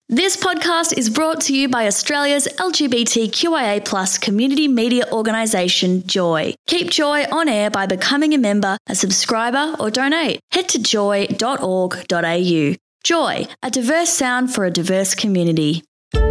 This podcast is brought to you by Australia's LGBTQIA+ community media organisation, Joy. Keep Joy on air by becoming a member, a subscriber or donate. Head to joy.org.au. Joy, a diverse sound for a diverse community.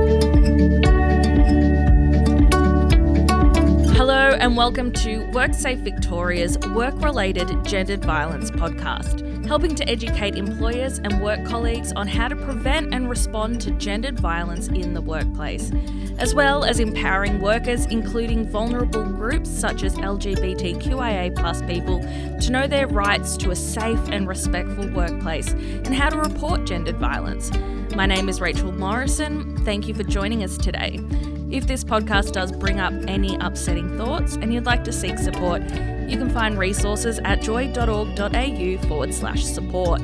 Hello and welcome to WorkSafe Victoria's work-related gendered violence podcast, helping to educate employers and work colleagues on how to prevent and respond to gendered violence in the workplace, as well as empowering workers, including vulnerable groups such as LGBTQIA+ people, to know their rights to a safe and respectful workplace and how to report gendered violence. My name is Rachel Morrison. Thank you for joining us today. If this podcast does bring up any upsetting thoughts and you'd like to seek support, you can find resources at joy.org.au/support.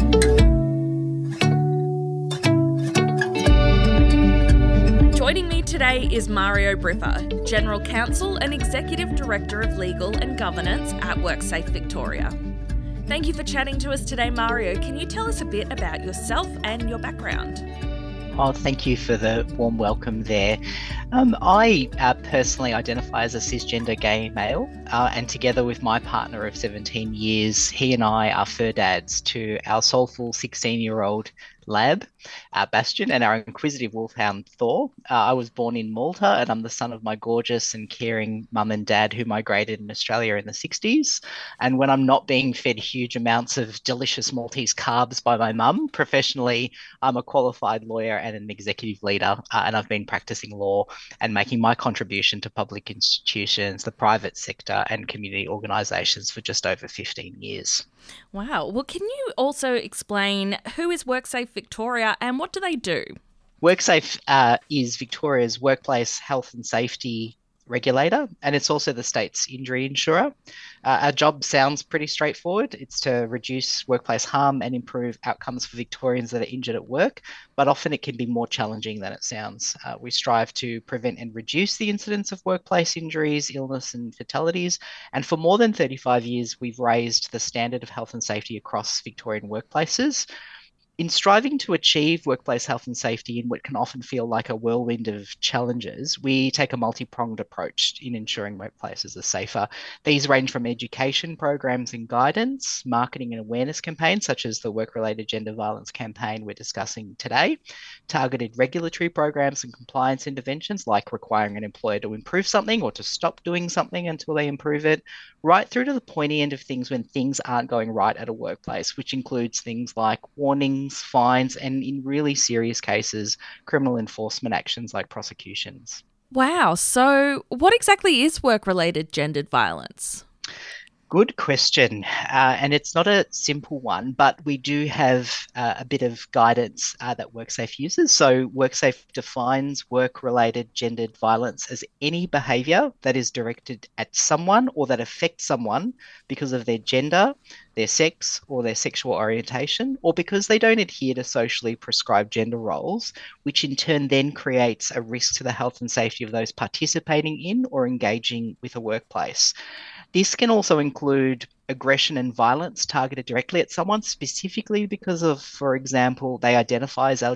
Joining me today is Mario Briffa, General Counsel and Executive Director of Legal and Governance at WorkSafe Victoria. Thank you for chatting to us today, Mario. Can you tell us a bit about yourself and your background? Oh, thank you for the warm welcome there. I personally identify as a cisgender gay male, and together with my partner of 17 years, he and I are fur dads to our soulful 16-year-old lab, Bastion, and our inquisitive wolfhound Thor. I was born in Malta, and I'm the son of my gorgeous and caring mum and dad who migrated in Australia in the 60s. And when I'm not being fed huge amounts of delicious Maltese carbs by my mum, professionally, I'm a qualified lawyer and an executive leader, and I've been practicing law and making my contribution to public institutions, the private sector, and community organisations for just over 15 years. Wow. Well, can you also explain who is WorkSafe Victoria and what do they do? WorkSafe is Victoria's workplace health and safety regulator, and it's also the state's injury insurer. Our job sounds pretty straightforward. It's to reduce workplace harm and improve outcomes for Victorians that are injured at work, but often it can be more challenging than it sounds. We strive to prevent and reduce the incidence of workplace injuries, illness and fatalities, and for more than 35 years, we've raised the standard of health and safety across Victorian workplaces. In striving to achieve workplace health and safety in what can often feel like a whirlwind of challenges, we take a multi-pronged approach in ensuring workplaces are safer. These range from education programs and guidance, marketing and awareness campaigns, such as the work-related gender violence campaign we're discussing today, targeted regulatory programs and compliance interventions, like requiring an employer to improve something or to stop doing something until they improve it, right through to the pointy end of things when things aren't going right at a workplace, which includes things like warnings, fines, and in really serious cases, criminal enforcement actions like prosecutions. Wow. So what exactly is work-related gendered violence? Good question. And it's not a simple one, but we do have a bit of guidance that WorkSafe uses. So WorkSafe defines work-related gendered violence as any behaviour that is directed at someone or that affects someone because of their gender, their sex, or their sexual orientation, or because they don't adhere to socially prescribed gender roles, which in turn then creates a risk to the health and safety of those participating in or engaging with a workplace. This can also include aggression and violence targeted directly at someone, specifically because of, for example, they identify as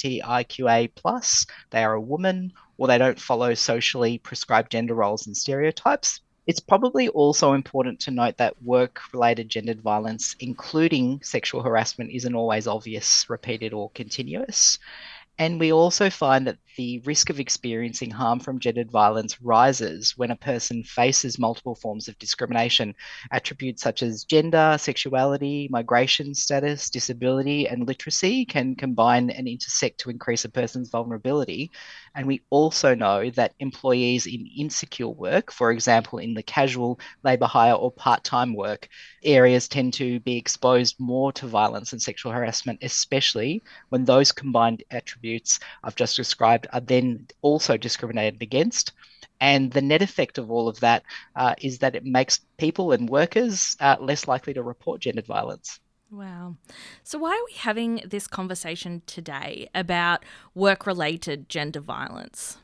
LGBTIQA+, they are a woman, or they don't follow socially prescribed gender roles and stereotypes. It's probably also important to note that work-related gendered violence, including sexual harassment, isn't always obvious, repeated, or continuous. And we also find that the risk of experiencing harm from gendered violence rises when a person faces multiple forms of discrimination. Attributes such as gender, sexuality, migration status, disability, and literacy can combine and intersect to increase a person's vulnerability. And we also know that employees in insecure work, for example, in the casual labour hire or part-time work areas, tend to be exposed more to violence and sexual harassment, especially when those combined attributes I've just described are then also discriminated against. And the net effect of all of that is that it makes people and workers less likely to report gendered violence. Wow. So why are we having this conversation today about work-related gender violence?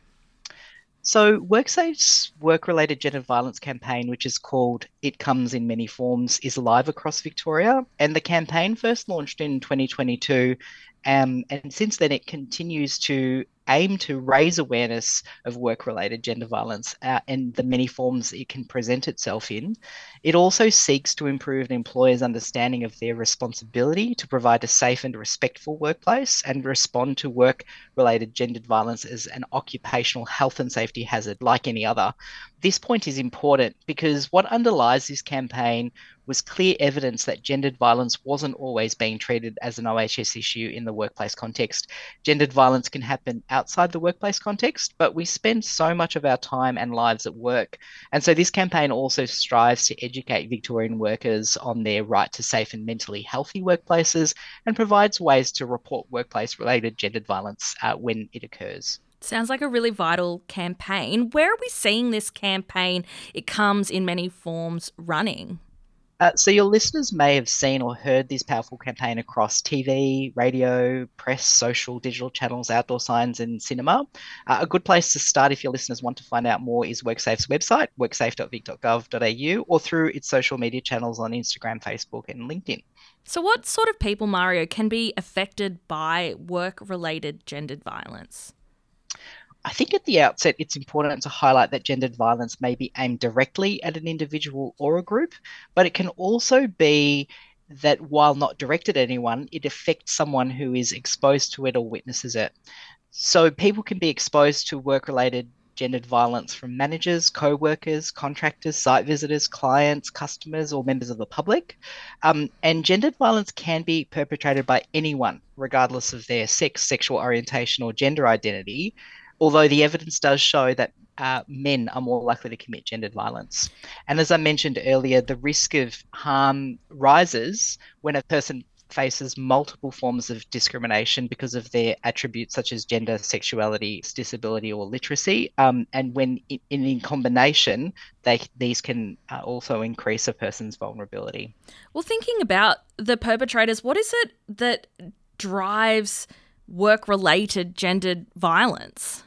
So WorkSafe's work-related gender violence campaign, which is called It Comes in Many Forms, is live across Victoria. And the campaign first launched in 2022 And since then, it continues to aim to raise awareness of work-related gender violence and the many forms it can present itself in. It also seeks to improve an employer's understanding of their responsibility to provide a safe and respectful workplace and respond to work-related gendered violence as an occupational health and safety hazard like any other. This point is important because what underlies this campaign was clear evidence that gendered violence wasn't always being treated as an OHS issue in the workplace context. Gendered violence can happen outside the workplace context, but we spend so much of our time and lives at work. And so this campaign also strives to educate Victorian workers on their right to safe and mentally healthy workplaces and provides ways to report workplace-related gendered violence when it occurs. Sounds like a really vital campaign. Where are we seeing this campaign? It comes in many forms running. So your listeners may have seen or heard this powerful campaign across TV, radio, press, social, digital channels, outdoor signs and cinema. A good place to start if your listeners want to find out more is WorkSafe's website, worksafe.vic.gov.au, or through its social media channels on Instagram, Facebook and LinkedIn. So what sort of people, Mario, can be affected by work-related gendered violence? I think at the outset, it's important to highlight that gendered violence may be aimed directly at an individual or a group, but it can also be that while not directed at anyone, it affects someone who is exposed to it or witnesses it. So people can be exposed to work-related gendered violence from managers, co-workers, contractors, site visitors, clients, customers, or members of the public. And gendered violence can be perpetrated by anyone, regardless of their sex, sexual orientation, or gender identity, although the evidence does show that men are more likely to commit gendered violence. And as I mentioned earlier, the risk of harm rises when a person faces multiple forms of discrimination because of their attributes such as gender, sexuality, disability, or literacy. And when in combination, these can also increase a person's vulnerability. Well, thinking about the perpetrators, what is it that drives work-related gendered violence?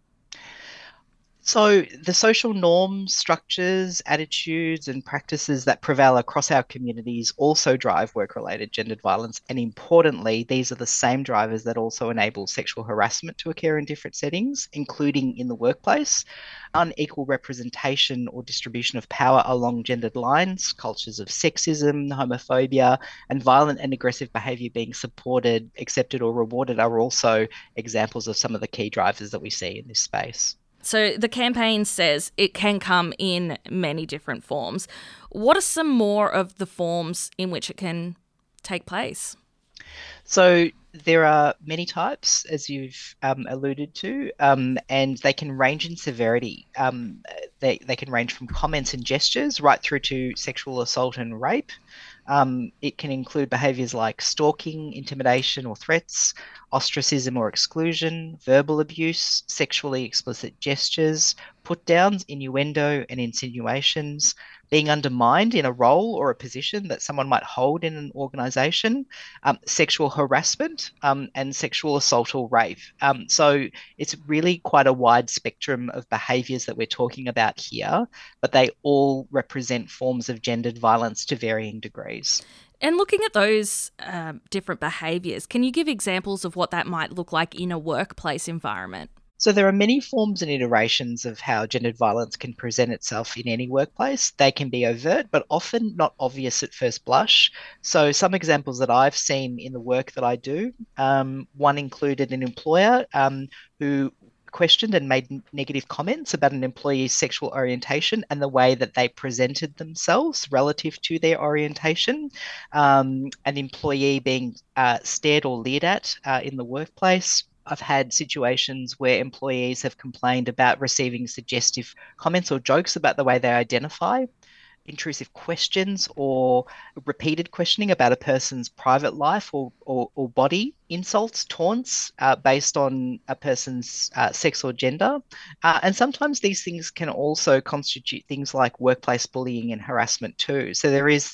So the social norms, structures, attitudes and practices that prevail across our communities also drive work-related gendered violence. And importantly, these are the same drivers that also enable sexual harassment to occur in different settings, including in the workplace. Unequal representation or distribution of power along gendered lines, cultures of sexism, homophobia, and violent and aggressive behaviour being supported, accepted or rewarded are also examples of some of the key drivers that we see in this space. So the campaign says it can come in many different forms. What are some more of the forms in which it can take place? So there are many types, as you've alluded to, and they can range in severity. They can range from comments and gestures right through to sexual assault and rape. It can include behaviours like stalking, intimidation or threats, ostracism or exclusion, verbal abuse, sexually explicit gestures, put-downs, innuendo and insinuations, being undermined in a role or a position that someone might hold in an organisation, sexual harassment, and sexual assault or rape. So it's really quite a wide spectrum of behaviours that we're talking about here, but they all represent forms of gendered violence to varying degrees. And looking at those different behaviours, can you give examples of what that might look like in a workplace environment? So there are many forms and iterations of how gendered violence can present itself in any workplace. They can be overt, but often not obvious at first blush. So some examples that I've seen in the work that I do, one included an employer who questioned and made negative comments about an employee's sexual orientation and the way that they presented themselves relative to their orientation. An employee being stared or leered at in the workplace. I've had situations where employees have complained about receiving suggestive comments or jokes about the way they identify, intrusive questions or repeated questioning about a person's private life or body, insults, taunts based on a person's sex or gender. And sometimes these things can also constitute things like workplace bullying and harassment too. So there is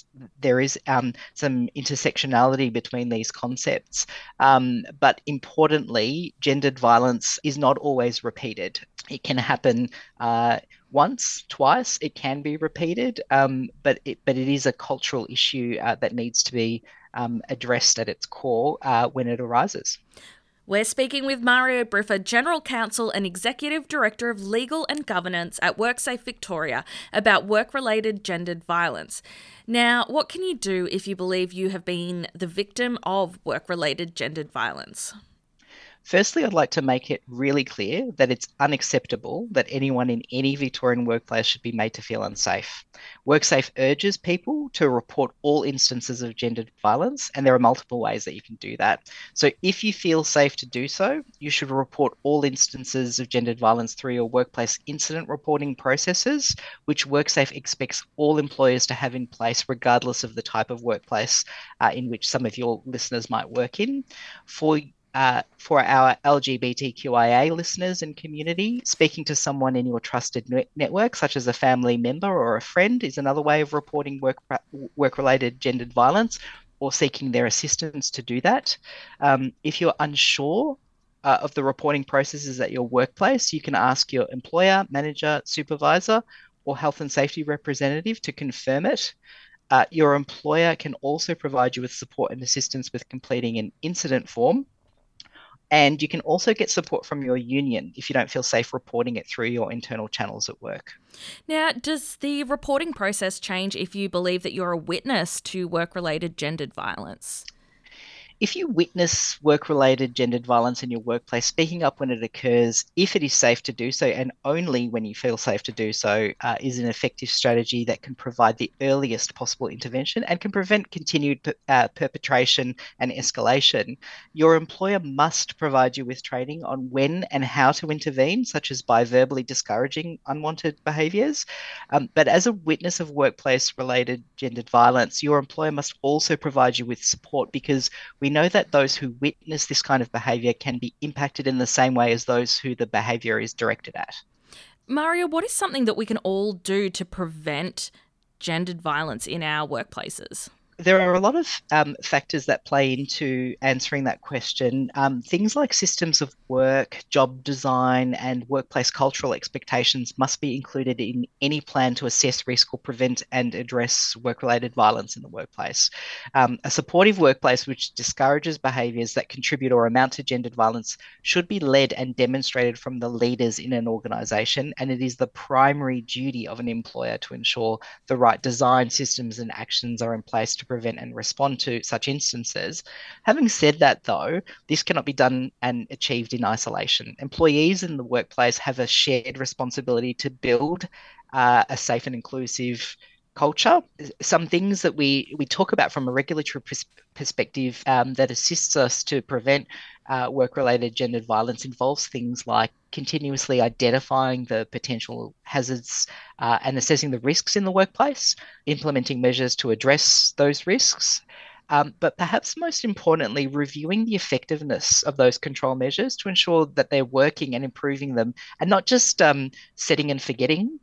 some intersectionality between these concepts. But importantly, gendered violence is not always repeated. It can happen once, twice, it can be repeated, but it is a cultural issue that needs to be addressed at its core when it arises. We're speaking with Mario Briffa, General Counsel and Executive Director of Legal and Governance at WorkSafe Victoria, about work-related gendered violence. Now, what can you do if you believe you have been the victim of work-related gendered violence? Firstly, I'd like to make it really clear that it's unacceptable that anyone in any Victorian workplace should be made to feel unsafe. WorkSafe urges people to report all instances of gendered violence, and there are multiple ways that you can do that. So if you feel safe to do so, you should report all instances of gendered violence through your workplace incident reporting processes, which WorkSafe expects all employers to have in place, regardless of the type of workplace in which some of your listeners might work in. For our LGBTQIA listeners and community, speaking to someone in your trusted network, such as a family member or a friend, is another way of reporting work-related gendered violence or seeking their assistance to do that. If you're unsure of the reporting processes at your workplace, you can ask your employer, manager, supervisor, or health and safety representative to confirm it. Your employer can also provide you with support and assistance with completing an incident form. And you can also get support from your union if you don't feel safe reporting it through your internal channels at work. Now, does the reporting process change if you believe that you're a witness to work-related gendered violence? If you witness work-related gendered violence in your workplace, speaking up when it occurs, if it is safe to do so, and only when you feel safe to do so, is an effective strategy that can provide the earliest possible intervention and can prevent continued perpetration and escalation. Your employer must provide you with training on when and how to intervene, such as by verbally discouraging unwanted behaviours. But as a witness of workplace-related gendered violence, your employer must also provide you with support, because we know that those who witness this kind of behaviour can be impacted in the same way as those who the behaviour is directed at. Mario, what is something that we can all do to prevent gendered violence in our workplaces? There are a lot of factors that play into answering that question. Things like systems of work, job design, and workplace cultural expectations must be included in any plan to assess, risk, or prevent and address work-related violence in the workplace. A supportive workplace which discourages behaviours that contribute or amount to gendered violence should be led and demonstrated from the leaders in an organisation, and it is the primary duty of an employer to ensure the right design, systems, and actions are in place to prevent and respond to such instances. Having said that, though, this cannot be done and achieved in isolation. Employees in the workplace have a shared responsibility to build a safe and inclusive culture. Some things that we talk about from a regulatory perspective that assists us to prevent work-related gendered violence involves things like continuously identifying the potential hazards and assessing the risks in the workplace, implementing measures to address those risks, but perhaps most importantly, reviewing the effectiveness of those control measures to ensure that they're working and improving them, and not just setting and forgetting.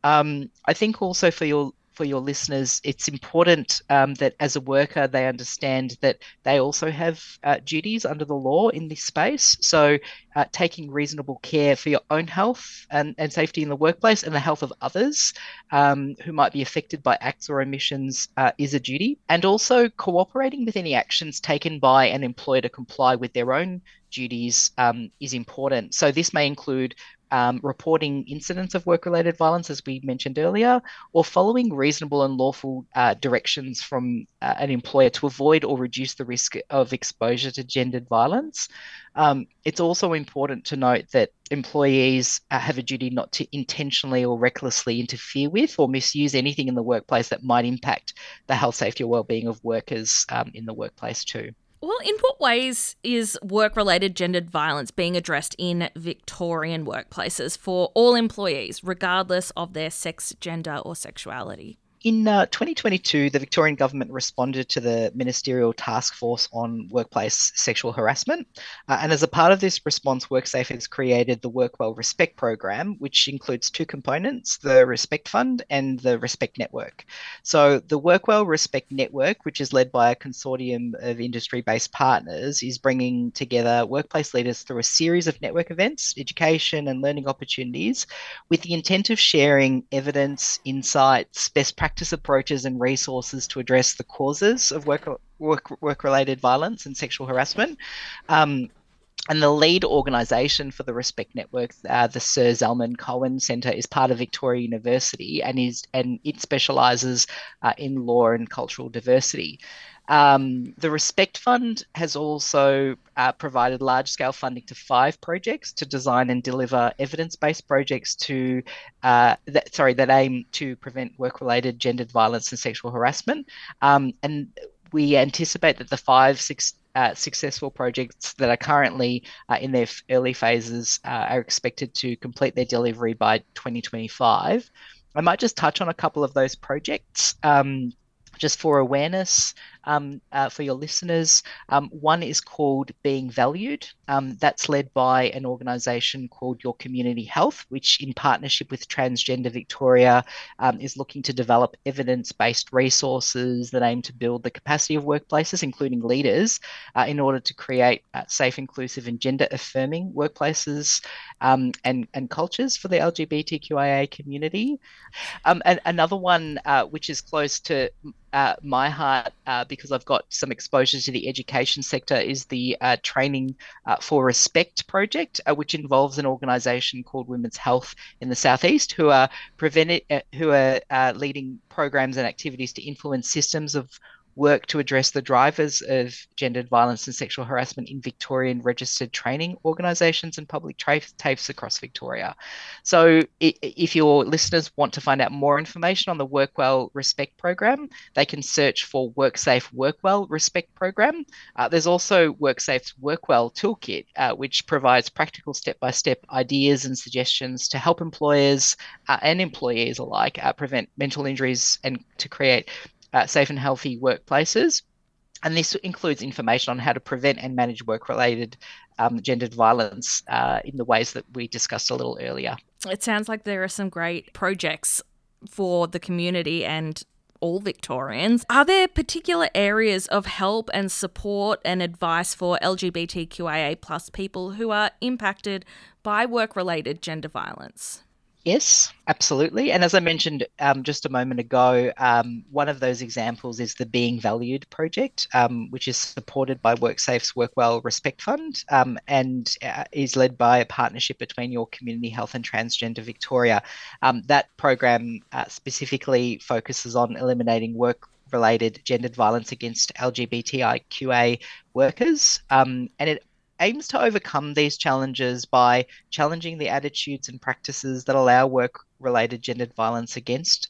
I think also for your listeners, it's important that as a worker, they understand that they also have duties under the law in this space. So taking reasonable care for your own health and safety in the workplace and the health of others who might be affected by acts or omissions is a duty. And also cooperating with any actions taken by an employer to comply with their own duties is important. So this may include reporting incidents of work-related violence, as we mentioned earlier, or following reasonable and lawful directions from an employer to avoid or reduce the risk of exposure to gendered violence. It's also important to note that employees have a duty not to intentionally or recklessly interfere with or misuse anything in the workplace that might impact the health, safety, or well-being of workers in the workplace too. Well, in what ways is work-related gendered violence being addressed in Victorian workplaces for all employees, regardless of their sex, gender, or sexuality? In 2022, the Victorian Government responded to the Ministerial Task Force on Workplace Sexual Harassment. And as a part of this response, WorkSafe has created the Workwell Respect program, which includes two components, the Respect Fund and the Respect Network. So the Workwell Respect Network, which is led by a consortium of industry-based partners, is bringing together workplace leaders through a series of network events, education and learning opportunities with the intent of sharing evidence, insights, best practices, practice approaches and resources to address the causes of work-related violence and sexual harassment. And the lead organisation for the Respect Network, the Sir Zalman Cohen Centre, is part of Victoria University and it specialises in law and cultural diversity. The Respect Fund has also provided large-scale funding to 5 projects to design and deliver evidence-based projects that aim to prevent work-related gendered violence and sexual harassment. And we anticipate that the 5 successful projects that are currently in their early phases are expected to complete their delivery by 2025. I might just touch on a couple of those projects. Just for awareness for your listeners. One is called Being Valued. That's led by an organisation called Your Community Health, which in partnership with Transgender Victoria is looking to develop evidence-based resources that aim to build the capacity of workplaces, including leaders, in order to create safe, inclusive and gender-affirming workplaces and cultures for the LGBTQIA community. And another one which is close to my heart because I've got some exposure to the education sector is the Training for Respect project, which involves an organisation called Women's Health in the Southeast, who are leading programs and activities to influence systems of work to address the drivers of gendered violence and sexual harassment in Victorian registered training organisations and public TAFEs across Victoria. So if your listeners want to find out more information on the Workwell Respect program, they can search for WorkSafe Workwell Respect program. There's also WorkSafe's Workwell Toolkit, which provides practical step-by-step ideas and suggestions to help employers and employees alike prevent mental injuries and to create safe and healthy workplaces. And this includes information on how to prevent and manage work-related gendered violence in the ways that we discussed a little earlier. It sounds like there are some great projects for the community and all Victorians. Are there particular areas of help and support and advice for LGBTQIA plus people who are impacted by work-related gender violence? Yes, absolutely. And as I mentioned just a moment ago, one of those examples is the Being Valued project, which is supported by WorkSafe's Workwell Respect Fund and is led by a partnership between Your Community Health and Transgender Victoria. That program specifically focuses on eliminating work-related gendered violence against LGBTIQA workers, and it aims to overcome these challenges by challenging the attitudes and practices that allow work-related gendered violence against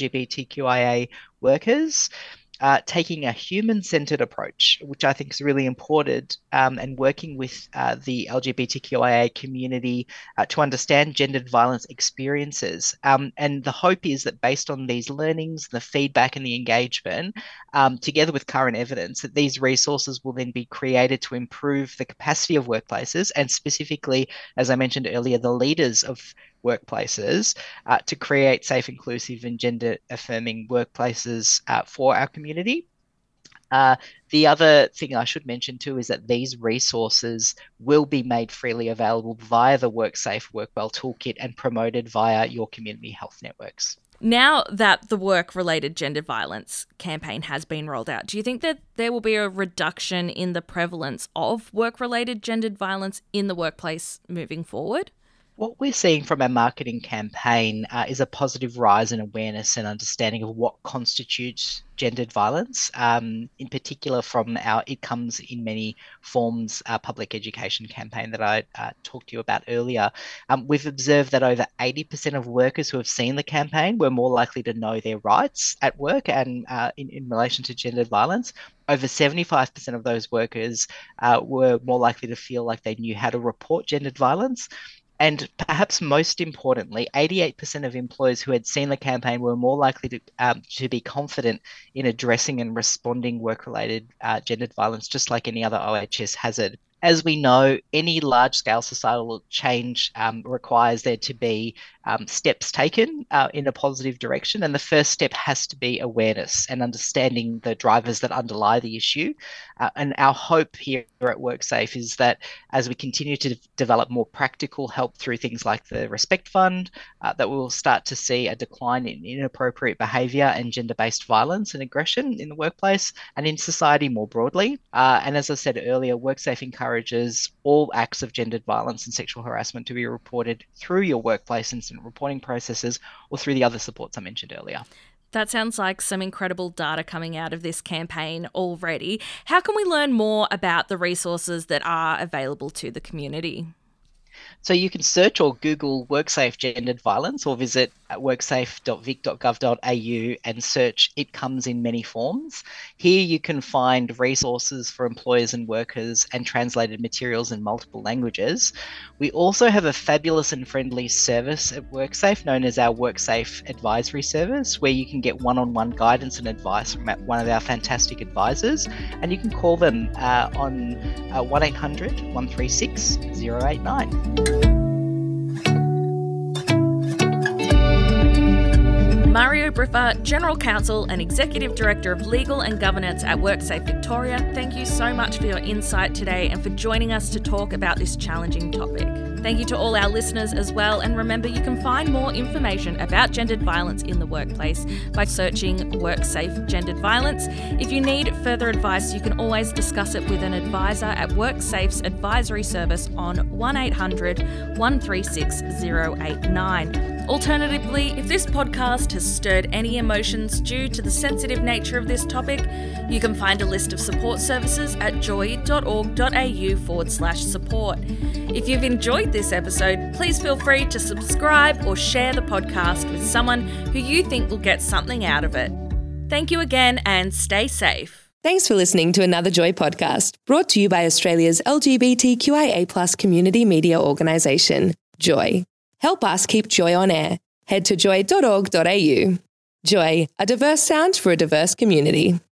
LGBTQIA workers, taking a human-centered approach, which I think is really important, and working with the LGBTQIA community to understand gendered violence experiences. And the hope is that based on these learnings, the feedback and the engagement, together with current evidence, that these resources will then be created to improve the capacity of workplaces and specifically, as I mentioned earlier, the leaders of workplaces to create safe, inclusive and gender affirming workplaces for our community. The other thing I should mention too is that these resources will be made freely available via the WorkSafe Workwell Toolkit and promoted via Your Community Health networks. Now that the work-related gender violence campaign has been rolled out, do you think that there will be a reduction in the prevalence of work-related gendered violence in the workplace moving forward? What we're seeing from our marketing campaign is a positive rise in awareness and understanding of what constitutes gendered violence, in particular from our It Comes in Many Forms public education campaign that I talked to you about earlier. We've observed that over 80% of workers who have seen the campaign were more likely to know their rights at work and in relation to gendered violence. Over 75% of those workers were more likely to feel like they knew how to report gendered violence. And perhaps most importantly, 88% of employers who had seen the campaign were more likely to be confident in addressing and responding work-related gendered violence, just like any other OHS hazard. As we know, any large-scale societal change requires there to be steps taken in a positive direction. And the first step has to be awareness and understanding the drivers that underlie the issue. And our hope here at WorkSafe is that as we continue to develop more practical help through things like the Respect Fund, that we will start to see a decline in inappropriate behaviour and gender-based violence and aggression in the workplace and in society more broadly. And as I said earlier, WorkSafe encourages all acts of gendered violence and sexual harassment to be reported through your workplace incident reporting processes or through the other supports I mentioned earlier. That sounds like some incredible data coming out of this campaign already. How can we learn more about the resources that are available to the community? So you can search or Google WorkSafe gendered violence or visit worksafe.vic.gov.au and search It Comes in Many Forms. Here you can find resources for employers and workers and translated materials in multiple languages. We also have a fabulous and friendly service at WorkSafe known as our WorkSafe Advisory Service, where you can get one-on-one guidance and advice from one of our fantastic advisors, and you can call them on 1800 136 089. Mario Briffa, General Counsel and Executive Director of Legal and Governance at WorkSafe Victoria, thank you so much for your insight today and for joining us to talk about this challenging topic. Thank you to all our listeners as well, and remember you can find more information about gendered violence in the workplace by searching WorkSafe Gendered Violence. If you need further advice, you can always discuss it with an advisor at WorkSafe's advisory service on 1800 136 089. Alternatively, if this podcast has stirred any emotions due to the sensitive nature of this topic, you can find a list of support services at joy.org.au/support. If you've enjoyed this episode, please feel free to subscribe or share the podcast with someone who you think will get something out of it. Thank you again and stay safe. Thanks for listening to another Joy podcast, brought to you by Australia's LGBTQIA+ community media organisation, Joy. Help us keep Joy on air. Head to joy.org.au. Joy, a diverse sound for a diverse community.